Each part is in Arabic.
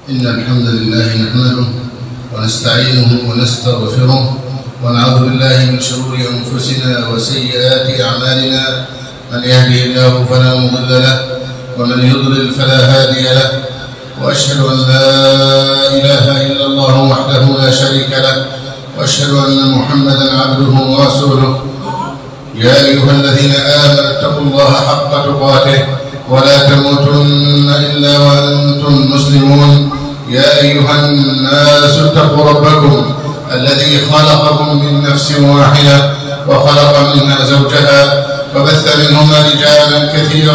إن الحمد لله نحمده ونستعينه ونستغفره ونعوذ بالله من شرور أنفسنا وسيئات أعمالنا. من يهده الله فلا مضل له ومن يضلل فلا هادي له، وأشهد أن لا إله إلا الله وحده لا شريك له، وأشهد أن محمدا عبده ورسوله. يا أيها الذين آمنوا اتقوا الله حق تقاته ولا تموتن إلا وأنتم مسلمون. يا أيها الناس اتقوا ربكم الذي خلقكم من نفس واحدة وخلق منها زوجها وبث منهما رجالا كثيرا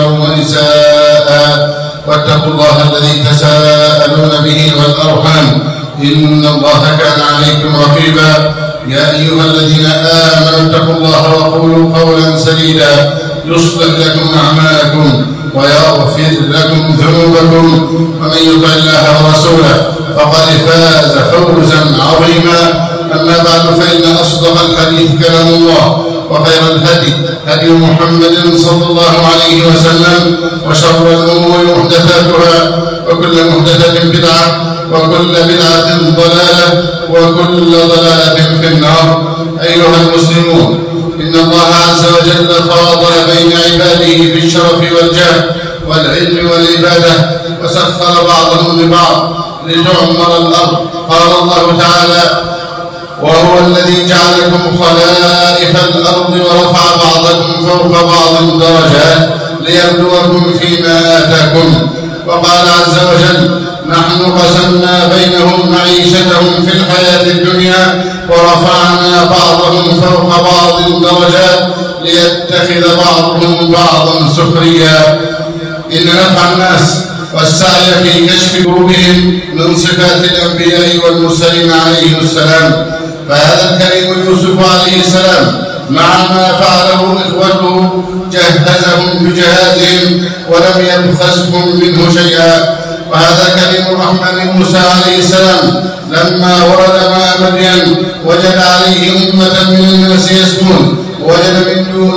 ونساء، واتقوا الله الذي تساءلون به والأرحام إن الله كان عليكم رقيبا. يا أيها الذين آمنوا اتقوا الله وقولوا قولا سديدا يصلح لكم أعمالكم ويغفر لكم ذنوبكم، ومن يطع الله ورسوله فقد فاز فوزا عظيما. أما بعد، فإن أصدق الحديث كلام الله، وخير الهدي هدي محمد صلى الله عليه وسلم، وشر الأمور محدثاتها، وكل محدثة بدعة، وكل بدعة ضلالة، وكل ضلالة في النار. أيها المسلمون، إن الله عز وجل فاضل بين عباده في الشرف والجاه والعلم والعبادة، وسخر بعضهم لبعض لتعمر الأرض. قال الله تعالى: وهو الذي جعلكم خلائف الأرض ورفع بعضكم فوق بعض درجات ليبلوكم فيما آتاكم. وقال عز وجل: نحن قسمنا بينهم معيشتهم في الحياة الدنيا ورفعنا بعضهم فوق بعض درجات ليتخذ بعضهم بعضا سخريا. إن نفع الناس والسعي في كشف كروبهم من صفات الأنبياء والمرسلين عليهم السلام. فهذا الكريم يوسف عليه السلام مع ما فعله إخوته جهزهم بجهازهم ولم يبخسهم منه شيئا. وهذا كريم الرحمن موسى عليه السلام لما ورد ماء مدين وجد عليه أمة من الناس يسكون، وجد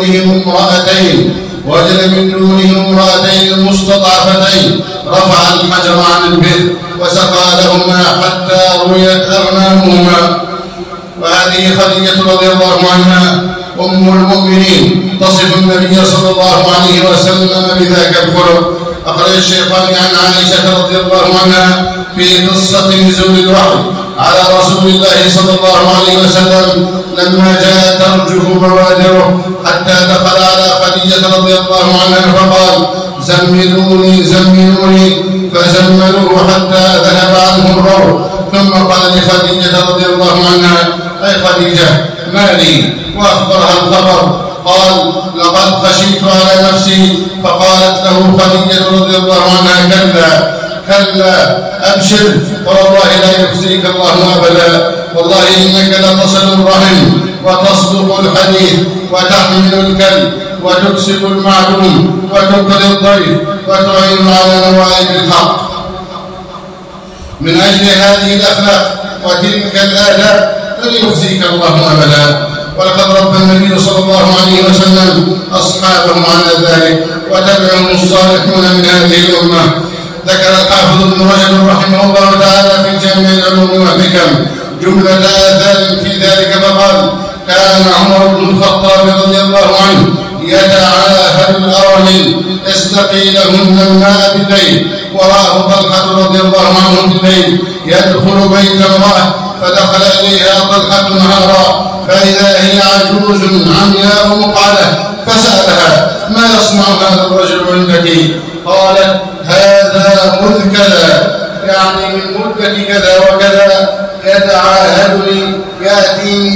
من دونهم امرأتين مستضعفتين، رفع الحجر عن البئر وسقى لهما حتى رويت أغنامهما. وهذه خديجة رضي الله عنها أم المؤمنين تصف النبي صلى الله عليه وسلم بذاك الخلق. أخرج الشيخان عن عائشة رضي الله عنها في قصة نزول الوحي على رسول الله صلى الله عليه وسلم لما جاء ترجف بوادره حتى دخل على خديجة رضي الله عنها فقال: زملوني زملوني، فزملوه حتى ذهب عنه الروع. ثم قال لخديجة رضي الله عنها: أي خديجة، ما لي؟ وأخبرها الخبر. قال: لقد خشيت على نفسي. فقالت له خديجة رضي الله عنها: كلا كلا، أبشر، والله لا يخزيك الله أبدا. والله إنك لتصل الرحم وتصدق الحديث وتحمل الكلب وتكسب المعدوم وتقري الضيف وتعين على نوائب الحق. من أجل هذه الأخلاق وتلك الآداب لن يخزيك الله أبدا. ولقد ربى النبي صلى الله عليه وسلم أصحابه على ذلك، وتبعهم الصالحون من هذه الأمة. ذكر الحافظ ابن رجب رحمه الله تعالى في جامع العلوم والحكم جملة آثار في ذلك فقال: كان عمر بن الخطاب رضي الله عنه يتعاهد الأراضي يستقي لهن الماء بالليل، وراه طلحة رضي الله عنه بالليل يدخل بيت امرأة، فدخل إليها طلحة نهارا فإذا هي عجوز عمياء مقعدة، فسألها: ما يصنع هذا الرجل عندك؟ قالت: هذا مذ كذا، يعني من مدة كذا وكذا، يتعاهدني، يأتيني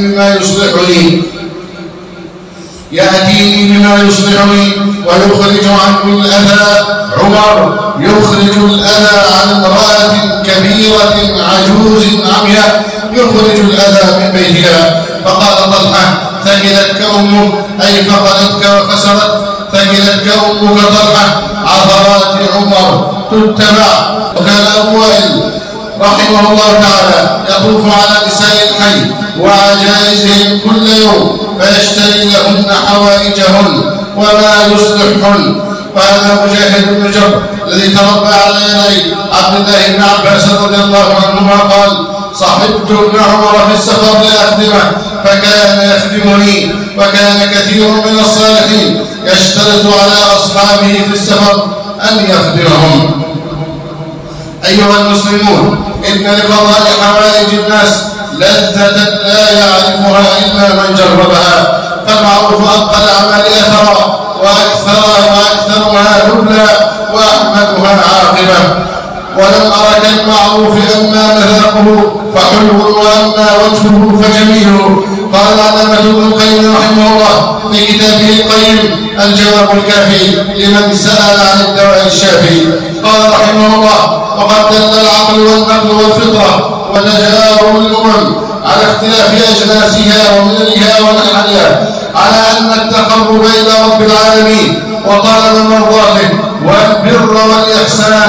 بما يصلحني ويخرج عني الأذى. عمر يخرج الأذى عن امرأة كبيرة عجوز عمياء، يخرج الأذى من بيتها. فقال طلحة: ثقلتك أمك، أي فقدتك وخسرت، ثقلتك أمك طلحة. عثرات عمر تتبع. وكان أبو وائل رحمه الله تعالى يطوف على نساء الحي وعجائزهم كل يوم فيشتري لهن حوائجهن وما يصلحهن. وهذا مجاهد بن جبر الذي تربى على يدي عبد الله بن عباس رضي الله عنهما قال: صحبت ابن عمر في السفر لأخدمه فكان يخدمني، وكان كثير من الصالحين يشترط على أصحابه في السفر أن يخدمهم. أيها المسلمون، إن لقضاء حوائج الناس لذة لا يعرفها إلا من جربها، فالمعروف أبقى الأعمال أثرا وأكثرها نبلا وأحمدها عاقبة. ولم أر كالمعروف أما مذاقه فحلو وأما وجهه فجميل. قال العلامة ابن القيم رحمه الله في كتابه القيم الجواب الكافي لمن سأل عن الدواء الشافي، قال رحمه الله: وقد دل العقل والنقل والفطرة وتجارب الأمم على اختلاف أجناسها ومللها ونحلها على أن التقرب إلى رب العالمين وطلب مرضاته والبر والإحسان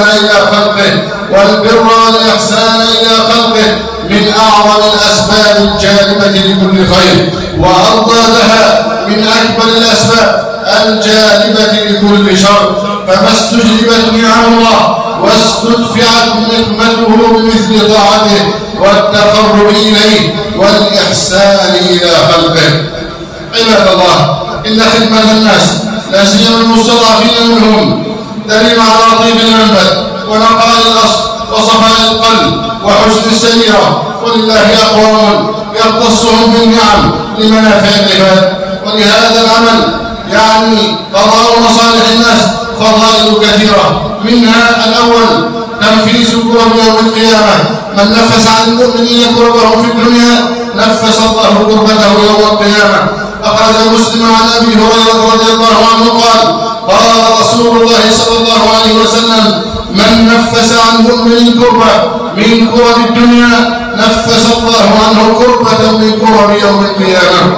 إلى خلقه من أعظم الأسباب الجالبة لكل خير، وأضدادها من أكبر الأسباب الجالبة لكل شر. فما استجلبت نعم الله واستدفعت نقمته بمثل طاعته والتقرب إليه والإحسان إلى خلقه. عباد الله، إن خدمة الناس لا سيما المستضعفين منهم دليل على طيب المنبت ونقاء الأصل وصفاء القلب وحسن السيرة، ولله أقوام يختصهم بالنعم لمنافع العباد. ولهذا العمل يعني قضاء مصالح الناس فضائل كثيرة، منها الأول تنفيذ كرب يوم القيامة. من نفس عن المؤمنين كربهم في الدنيا نفس الله كربته يوم القيامة. أخرج مسلم عن أبي هريرة رضي الله عنه قال: قال رسول الله صلى الله عليه وسلم: من نفس عن مؤمن كربة من كرب الدنيا نفس الله عنه كربة من كرب يوم القيامة.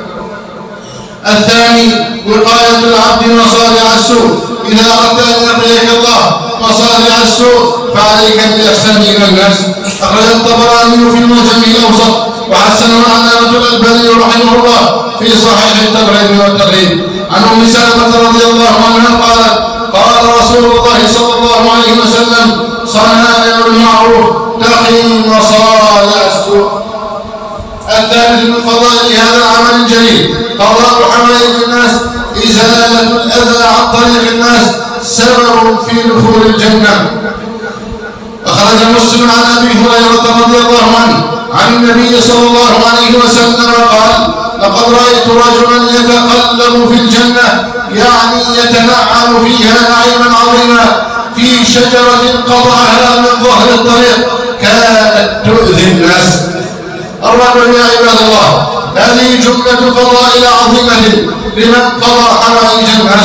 الثاني وقاية العبد مصارع السوء. إذا أردت أن يقيك الله مصارع السوء فعليك بالإحسان إلى الناس. أخرج الطبراني في المعجم الأوسط وحسنه العلامة الألباني رحمه الله في صحيح الترغيب والترهيب عن أم سلمة رضي الله عنها قالت: قال رسول الله صلى الله عليه وسلم: صنائع المعروف تقي مصارع السوء. الثالث من فضائل هذا العمل الجليل قضاء حوائج الناس. إزالة الأذى عن طريق الناس سبب في دخول الجنة. أخرج مسلم عن أبي هريرة رضي الله عنه عن النبي صلى الله عليه وسلم قال: لقد رأيت رجلا يتقلب في الجنة، يعني يتنعم فيها نعيما عظيما، في شجرة قطعها من ظهر الطريق كانت تؤذي الناس. الرجل يا عباد الله، هذه جملة فضائل عظيمة لمن قضى حوائج الناس.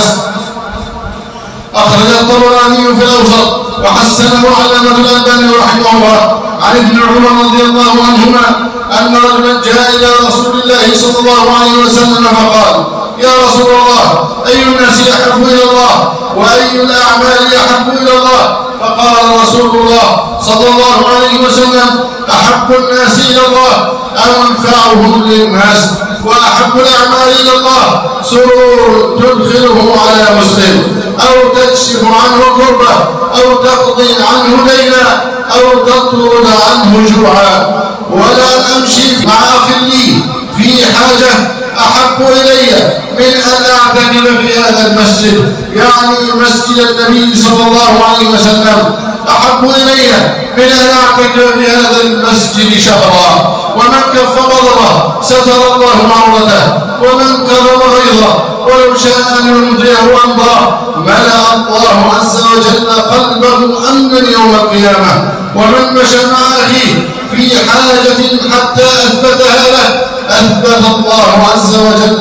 أخرج الطبراني في الأوسط وحسنه علامة الألباني رحمه الله عن ابن عمر رضي الله عنهما أن رجلا جاء إلى رسول الله صلى الله عليه وسلم فقال: يا رسول الله، أي الناس أحب إلى الله وأي الأعمال أحب إلى الله؟ فقال رسول الله صلى الله عليه وسلم: أحب الناس إلى الله أنفعهم للناس، وأحب الأعمال إلى الله سرور تدخله على مسلم، أو تكشف عنه كربة، أو تقضي عنه دينا، أو تطرد عنه جوعا. ولا أمشي مع أخ لي في حاجة أحب إلي من أن أعتكف في هذا المسجد، يعني مسجد النبي صلى الله عليه وسلم، أحب إلي من أن أعتكف في هذا المسجد شهرا. ومن كف غضبه ستر الله عورته، ومن كظم غيظه ولو شاء أن يمضيه أمضاه ملأ الله عز وجل قلبه أمنا يوم القيامة. ومن مشى مع أخيه في حاجة حتى أثبتها له أثبت الله عز وجل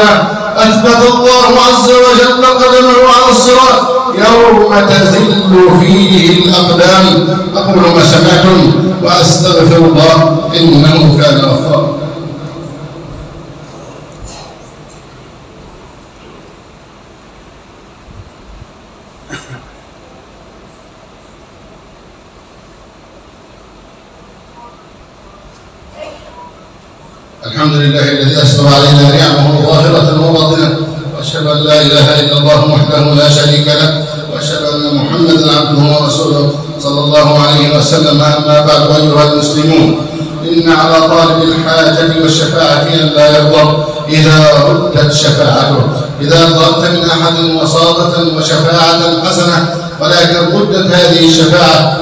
قدمه على الصراط يوم تزل فيه الأقدام. أقول ما سمعتم وأستغفر الله إنه كان غفارا. الحمد لله الذي أسبغ علينا نعمه ظاهرة وباطنة، وأشهد أن لا إله إلا الله وحده لا شريك له، وأشهد أن محمدا عبده ورسوله صلى الله وسلم. أما بعد أيها المسلمون، إن على طالب الحاجة والشفاعة أن لا يغضب إذا ردت شفاعته. إذا طلبت من أحد وساطة وشفاعة حسنة ولكن ردت هذه الشفاعة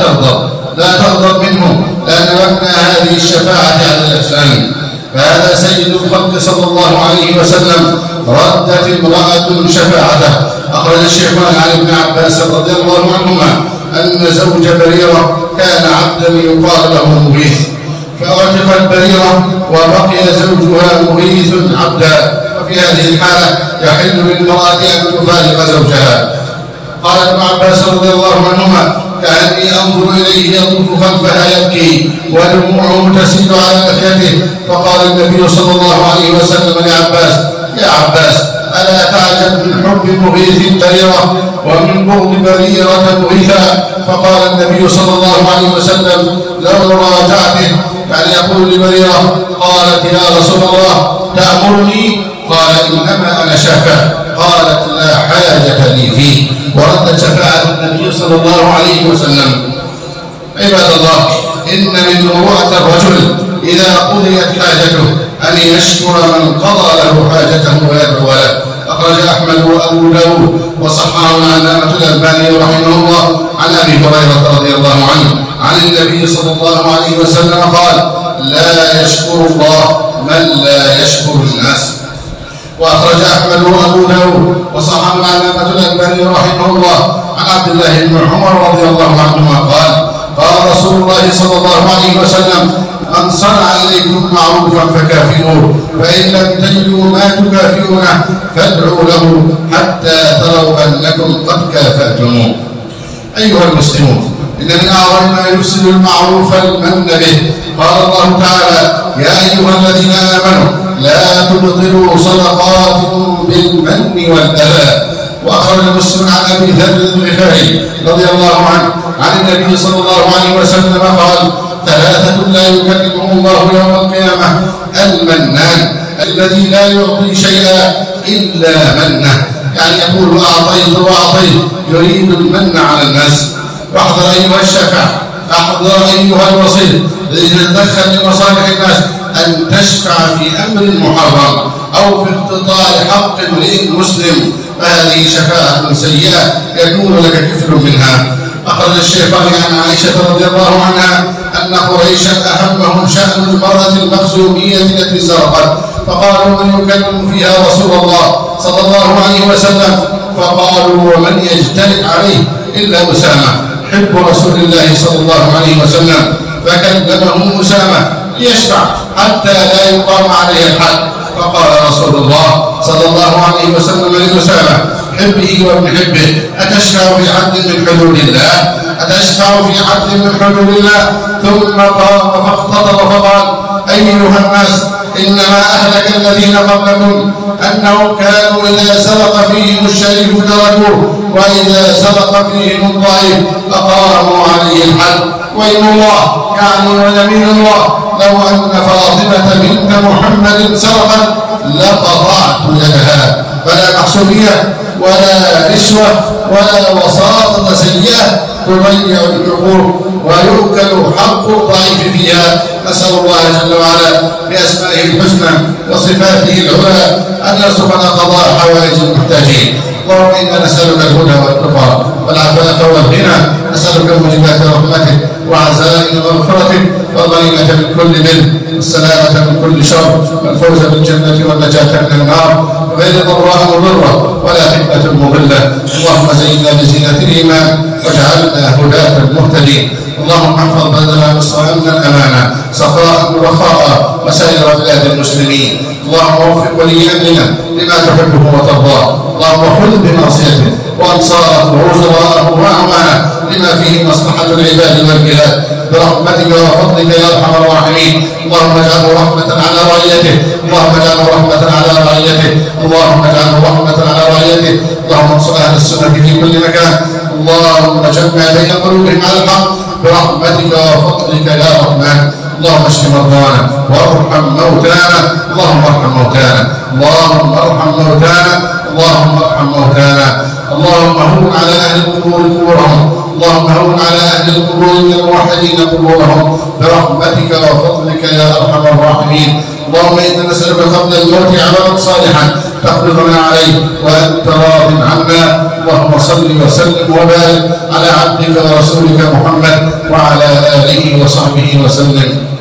لا تغضب منه، لأن مبنى هذه الشفاعة على الإحسان. فهذا سيد الخلق صلى الله عليه وسلم ردت امرأة شفاعته. أخرج الشيخ عن ابن عباس رضي الله عنهما أن زوج بريرة كان عبدا يقال له مغيث، فأعتقت بريرة وبقي زوجها مغيث عبدا، وفي هذه الحالة يحل للمرأة أن تفارق زوجها. قال ابن عباس رضي الله عنهما: كأني أنظر إليه يطوف خلفها يبكي ودموعه تسيل على لحيته. فقال النبي صلى الله عليه وسلم لعباس: يا عباس، ألا تعجب من حب مغيث بريرة ومن بغض بريرة مغيثا؟ فقال النبي صلى الله عليه وسلم: لو راجعته، يعني يقول لبريرة: قالت: يا رسول الله تأمرني؟ قال: إنما أنا شافع. قالت: لا حاجة لي فيه. وردت شفاعة النبي صلى الله عليه وسلم. عباد الله، إن من مروءة الرجل إذا قضيت حاجته أن يشكر من قضى له حاجته ويدعو له. أخرج أحمد وأبو داود وصححه العلامة الألباني رحمه الله عن أبي هريرة رضي الله عنه عن النبي صلى الله عليه وسلم قال: لا يشكر الله من لا يشكر الناس. وأخرج أحمد وأبو داود وصححه العلامة الألباني رحمه الله عن عبد الله بن عمر رضي الله عنهما قال: قال رسول الله صلى الله عليه وسلم: من صنع إليكم معروفا فكافئوه، فإن لم تجدوا ما تكافئونه فادعوا له حتى تروا أنكم قد كافأتموه. أيها المسلمون، إن من أعظم ما يفسد المعروف المن به. قال الله تعالى: يا أيها الذين آمنوا لا تبطلوا صدقاتكم بالمن والأذى. وأخرج مسلم عن أبي ذر الغفاري رضي الله عنه عن النبي صلى الله عليه وسلم قال: ثلاثة لا يكلمهم الله يوم القيامة: المنان الذي لا يعطي شيئا إلا منه، يعني يقول أعطيت وأعطيت، يريد المن على الناس. واحذر أيها الشافع، احذر أيها الوصي، إذا تدخل لمصالح الناس أن تشفع في أمر محرم أو في اقتطاع حق امرئ مسلم، فهذه شفاعة سيئة يكون لك كفل منها. أخرج الشيخان عن عائشة رضي الله عنها أن قريشا أهمهم شأن المرأة المخزومية التي سرقت، فقالوا: من يكلم فيها رسول الله صلى الله عليه وسلم؟ فقالوا: ومن يجترئ عليه إلا أسامة حب رسول الله صلى الله عليه وسلم. فكلمه أسامة ليشفع حتى لا يقام عليه الحد. فقال رسول الله صلى الله عليه وسلم لأسامة: حبه وابن حبه، أتشفع في حد من حدود الله؟ أتشفع في حد من حدود الله؟ ثم قام فاختطب فقال: أيها الناس، إنما أهلك الذين قبلكم أنهم كانوا إذا سرق فيهم الشريف تركوه، وإذا سرق فيهم الضعيف أقاموا عليه الحد. وإن الله، يعني ويمين الله، لو أن فاطمة بنت محمد سرقت لقطعت يدها. فلا محسوبية ولا رشوة ولا وساطة سيئة تضيع الحقوق ويؤكل حق الضعيف فيها. نسأل الله جل وعلا بأسمائه الحسنى وصفاته العلى أن يرزقنا قضاء حوائج المحتاجين. اللهم إنا نسألك الهدى والتقى والعفاف والغنى، نسألك موجبات رحمتك وعزائم مغفرتك والغنيمة من كل بر والسلامة من كل شر والفوز بالجنة والنجاة من النار غير ضراء مضرة ولا فتنة مضلة. اللهم زينا بزينة الإيمان واجعلنا هداة المهتدين. اللهم احفظ بلدنا مصر امنا امانا سخاء رخاء وسائر بلاد المسلمين. اللهم وفق ولي امرنا لما تحبه وترضاه. اللهم خذ بناصيته وانصاره ووزراءه واعوانه لما فيه مصلحه العباد والبلاد برحمتك وفضلك يا ارحم الراحمين. اللهم اجعله رحمه على رعيته، اللهم اجعله رحمه على رعيته، اللهم اجعله رحمه على رعيته. اللهم انصر اهل السنه في كل مكان. اللهم جمع بين قلوبهم على الحق برحمتك وفضلك يا رحمن. اللهم اشف مرضانا وارحم موتانا، اللهم ارحم موتانا، اللهم ارحم موتانا، اللهم ارحم موتانا. اللهم هون على أهل القبور قبورهم، اللهم هون على أهل القبور الموحدين قبورهم برحمتك وفضلك يا أرحم الراحمين. اللهم إنا نسألك قبل الموت عملا صالحا تقبضنا عليه وأنت راض عنا. اللهم صل وسلم وبارك على عبدك ورسولك محمد وعلى آله وصحبه وسلم.